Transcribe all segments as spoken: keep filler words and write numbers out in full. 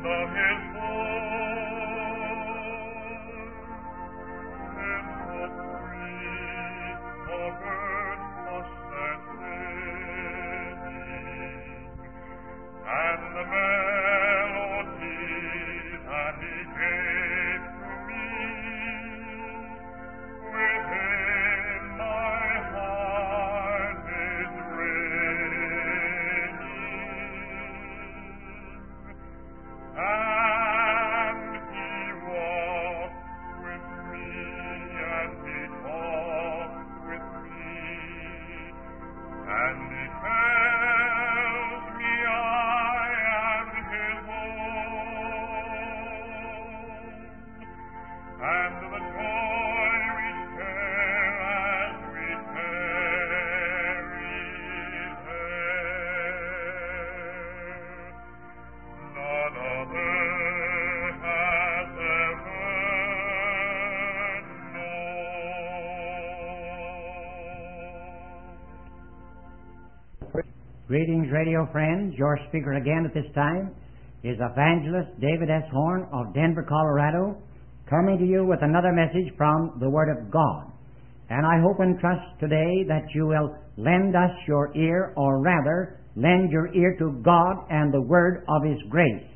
Greetings, radio friends. Your speaker again at this time is Evangelist David S. Horn of Denver, Colorado, coming to you with another message from the Word of God. And I hope and trust today that you will lend us your ear, or rather, lend your ear to God and the Word of His grace.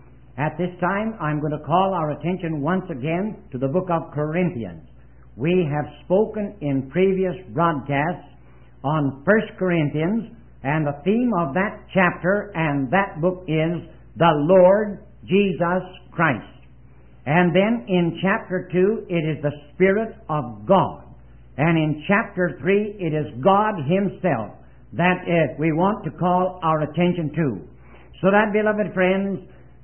At this time, I'm going to call our attention once again to the book of Corinthians. We have spoken in previous broadcasts on First Corinthians, and the theme of that chapter and that book is the Lord Jesus Christ. And then in chapter two, it is the Spirit of God. And in chapter three, it is God Himself that uh, we want to call our attention to. So that, beloved friends,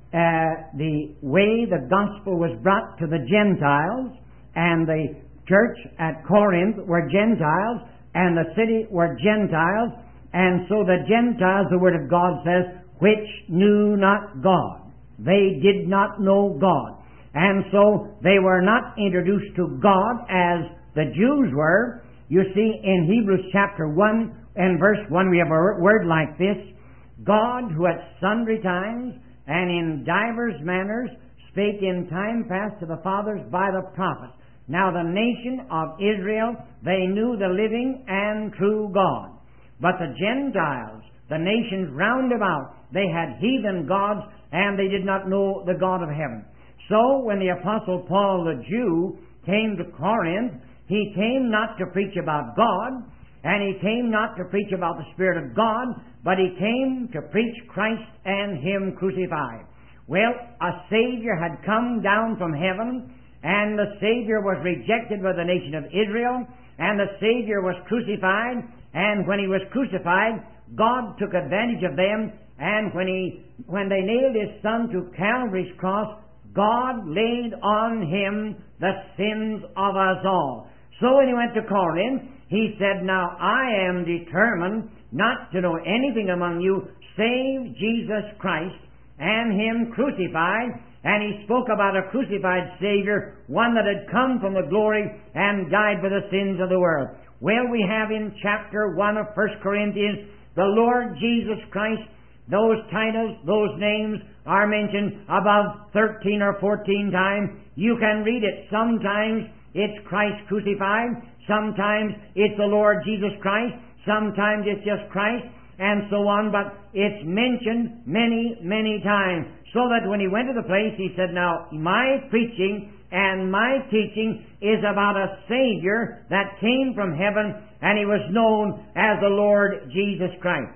uh, the way the gospel was brought to the Gentiles, and the church at Corinth were Gentiles, and the city were Gentiles, and so the Gentiles, the Word of God says, which knew not God. They did not know God. And so they were not introduced to God as the Jews were. You see, in Hebrews chapter one and verse one, we have a word like this: God, who at sundry times and in divers manners spake in time past to the fathers by the prophets. Now the nation of Israel, they knew the living and true God. But the Gentiles, the nations round about, they had heathen gods, and they did not know the God of heaven. So when the Apostle Paul, the Jew, came to Corinth, he came not to preach about God, and he came not to preach about the Spirit of God, but he came to preach Christ and Him crucified. Well, a Savior had come down from heaven, and the Savior was rejected by the nation of Israel, and the Savior was crucified, and when He was crucified, God took advantage of them, and when he, when they nailed His Son to Calvary's cross, God laid on Him the sins of us all. So when he went to Corinth, he said, now I am determined not to know anything among you save Jesus Christ and Him crucified. And he spoke about a crucified Savior, one that had come from the glory and died for the sins of the world. Well, we have in chapter one of First Corinthians, the Lord Jesus Christ. Those titles, those names are mentioned above thirteen or fourteen times. You can read it. Sometimes it's Christ crucified. Sometimes it's the Lord Jesus Christ. Sometimes it's just Christ, and so on. But it's mentioned many, many times. So that when he went to the place, he said, now, my preaching and my teaching is about a Savior that came from heaven, and He was known as the Lord Jesus Christ.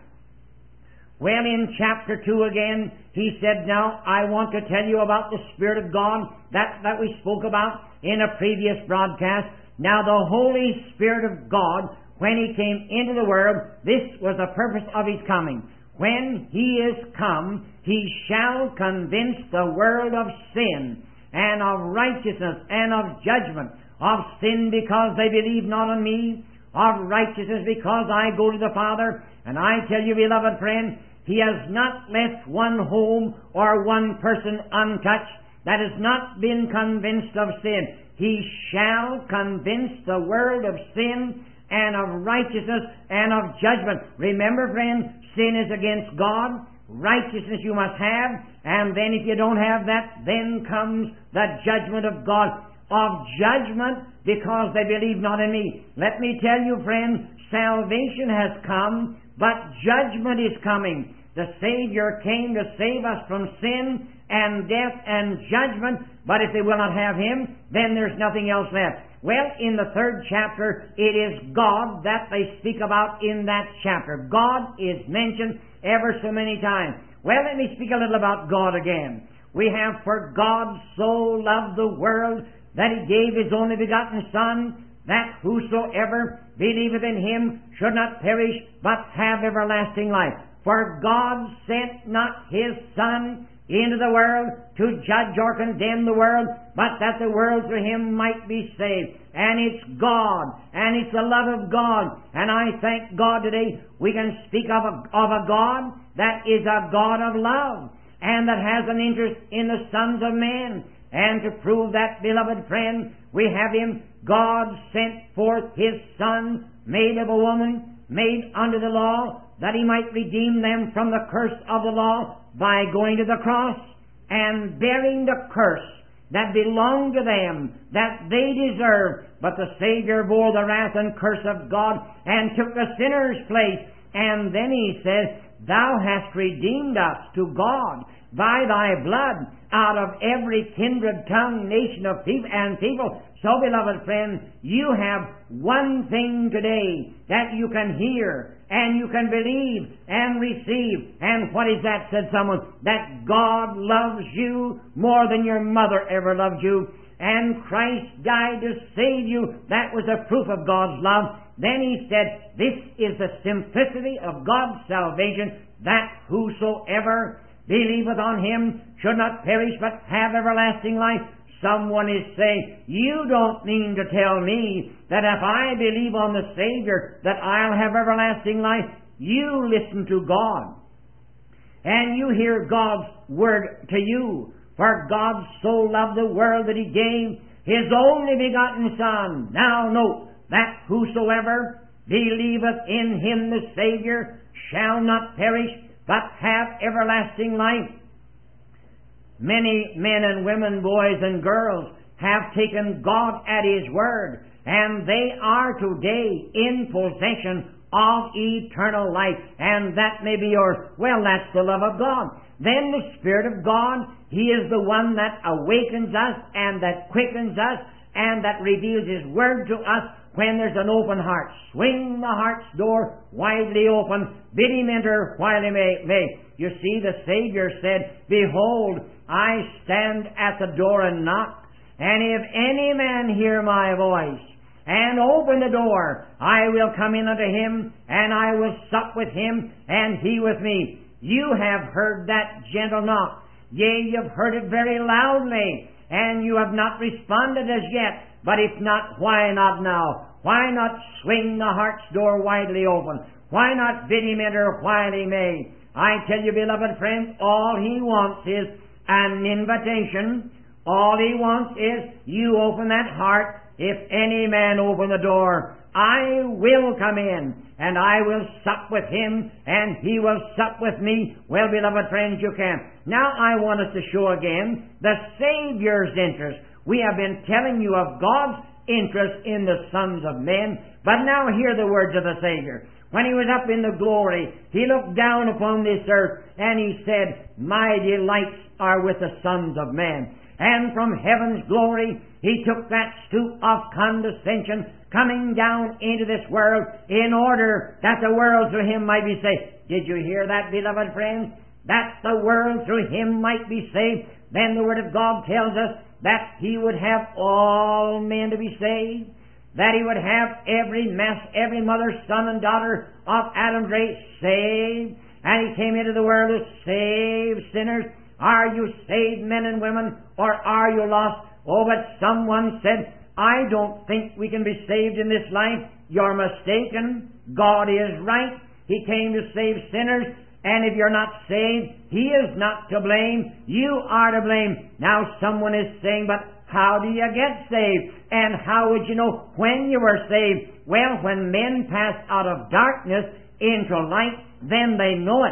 Well, in chapter two again, he said, now, I want to tell you about the Spirit of God that, that we spoke about in a previous broadcast. Now, the Holy Spirit of God, when He came into the world, this was the purpose of His coming. When He is come, He shall convince the world of sin, and of righteousness, and of judgment. Of sin because they believe not on me, of righteousness because I go to the Father. And I tell you, beloved friend, He has not left one home or one person untouched that has not been convinced of sin. He shall convince the world of sin and of righteousness and of judgment. Remember, friend, sin is against God. righteousness you must have, and then if you don't have that, then comes the judgment of God. Of judgment, because they believe not in me. Let me tell you, friends, salvation has come, but judgment is coming. The Savior came to save us from sin and death and judgment, but if they will not have Him, then there's nothing else left. Well, in the third chapter, it is God that they speak about in that chapter. God is mentioned ever so many times. Well, let me speak a little about God again. We have, for God so loved the world that He gave His only begotten Son, that whosoever believeth in Him should not perish, but have everlasting life. For God sent not His Son into the world to judge or condemn the world, but that the world through Him might be saved. And it's God, and it's the love of God. And I thank God today we can speak of a, of a God that is a God of love, and that has an interest in the sons of men. And to prove that, beloved friend, we have Him. God sent forth His Son, made of a woman, made under the law, that He might redeem them from the curse of the law by going to the cross and bearing the curse that belonged to them, that they deserved. But the Savior bore the wrath and curse of God and took the sinner's place. And then He says, Thou hast redeemed us to God by Thy blood out of every kindred, tongue, nation of people and people. So, beloved friend, you have one thing today that you can hear and you can believe and receive. And what is that, said someone? That God loves you more than your mother ever loved you. And Christ died to save you. That was a proof of God's love. Then He said, this is the simplicity of God's salvation, that whosoever believeth on Him should not perish but have everlasting life. Someone is saying, you don't mean to tell me that if I believe on the Savior that I'll have everlasting life. You listen to God, and you hear God's word to you. For God so loved the world that He gave His only begotten Son. Now note, that whosoever believeth in Him the Savior shall not perish but have everlasting life. Many men and women, boys and girls, have taken God at His word, and they are today in possession of eternal life. And that may be yours. Well, that's the love of God. Then the Spirit of God, He is the one that awakens us and that quickens us and that reveals His word to us when there's an open heart. Swing the heart's door widely open. Bid Him enter while He may. may. You see, the Savior said, Behold, I stand at the door and knock. And if any man hear my voice and open the door, I will come in unto him, and I will sup with him, and he with me. You have heard that gentle knock. Yea, you've heard it very loudly, and you have not responded as yet. But if not, why not now? Why not swing the heart's door widely open? Why not bid Him enter while He may? I tell you, beloved friends, all He wants is an invitation. All He wants is you open that heart. If any man open the door, I will come in, and I will sup with him, and he will sup with me. Well, beloved friends, you can. Now I want us to show again the Savior's interest. We have been telling you of God's interest in the sons of men, but now hear the words of the Savior. When He was up in the glory, He looked down upon this earth, and He said, My delights are with the sons of men. And from heaven's glory, He took that stoop of condescension, coming down into this world, in order that the world through Him might be saved. Did you hear that, beloved friends? That the world through Him might be saved. Then the Word of God tells us that He would have all men to be saved, that He would have every mass, every mother, son, and daughter of Adam's race saved, and He came into the world to save sinners. Are you saved, men and women, or are you lost? Oh, but someone said, I don't think we can be saved in this life. You're mistaken. God is right. He came to save sinners, and if you're not saved, He is not to blame. You are to blame. Now someone is saying, but how do you get saved? And how would you know when you were saved? Well, when men pass out of darkness into light, then they know it.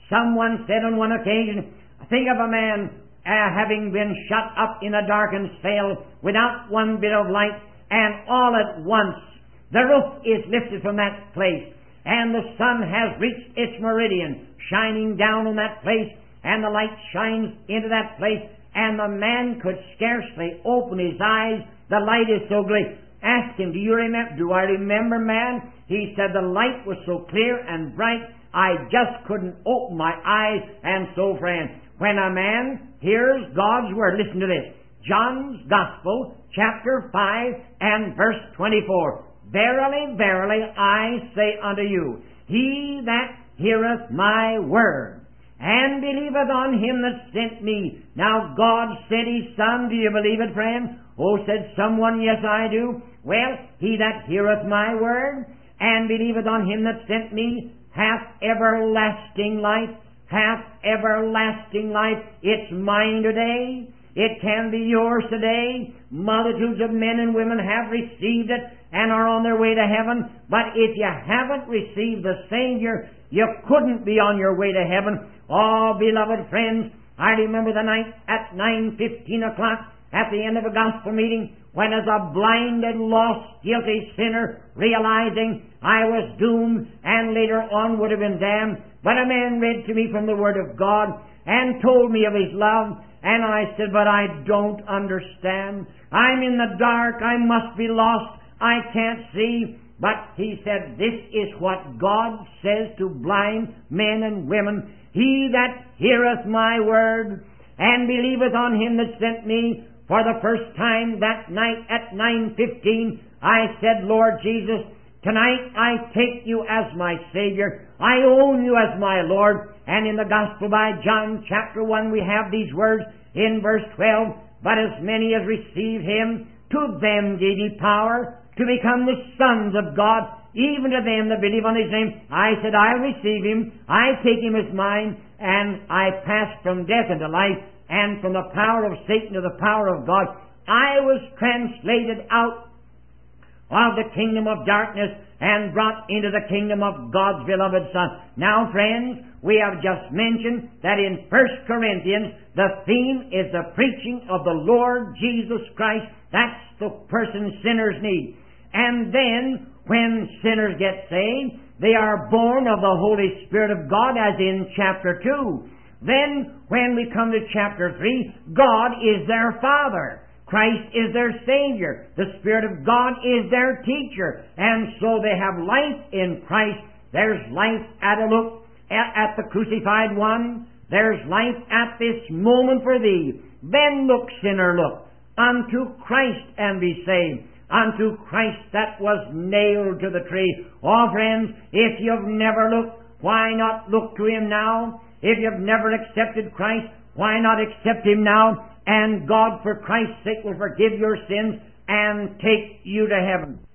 Someone said on one occasion, think of a man uh, having been shut up in a darkened cell without one bit of light, and all at once the roof is lifted from that place, and the sun has reached its meridian, shining down on that place, and the light shines into that place, and the man could scarcely open his eyes. The light is so great. Ask him, do you remember? Do I remember, man? He said the light was so clear and bright, I just couldn't open my eyes. And so, friend, when a man hears God's word, listen to this. John's Gospel, chapter five and verse twenty-four. Verily, verily, I say unto you, he that heareth my word, and believeth on him that sent me. Now God sent his Son. Do you believe it, friend? Oh, said someone, yes, I do. Well, he that heareth my word, and believeth on him that sent me, hath everlasting life. Hath everlasting life. It's mine today. It can be yours today. Multitudes of men and women have received it and are on their way to heaven. But if you haven't received the Savior, you couldn't be on your way to heaven. Oh, beloved friends, I remember the night at nine fifteen o'clock at the end of a gospel meeting, when as a blinded, lost, guilty sinner, realizing I was doomed and later on would have been damned, but a man read to me from the Word of God and told me of His love, and I said, but I don't understand. I'm in the dark. I must be lost. I can't see. But he said, this is what God says to blind men and women. He that heareth my word and believeth on him that sent me. For the first time that night at nine fifteen, I said, Lord Jesus, tonight I take you as my Savior. I own you as my Lord. And in the Gospel by John chapter one, we have these words in verse twelve. But as many as received him, to them gave he power to become the sons of God, even to them that believe on his name. I said, I'll receive him. I take him as mine. And I passed from death into life, and from the power of Satan to the power of God. I was translated out of the kingdom of darkness and brought into the kingdom of God's beloved Son. Now, friends, we have just mentioned that in First Corinthians, the theme is the preaching of the Lord Jesus Christ. That's the person sinners need. And then, when sinners get saved, they are born of the Holy Spirit of God, as in chapter two. Then, when we come to chapter three, God is their Father. Christ is their Savior. The Spirit of God is their teacher. And so they have life in Christ. There's life at a look at the crucified one. There's life at this moment for thee. Then look, sinner, look unto Christ and be saved. Unto Christ that was nailed to the tree. Oh, friends, if you've never looked, why not look to Him now? If you've never accepted Christ, why not accept Him now? And God, for Christ's sake, will forgive your sins and take you to heaven.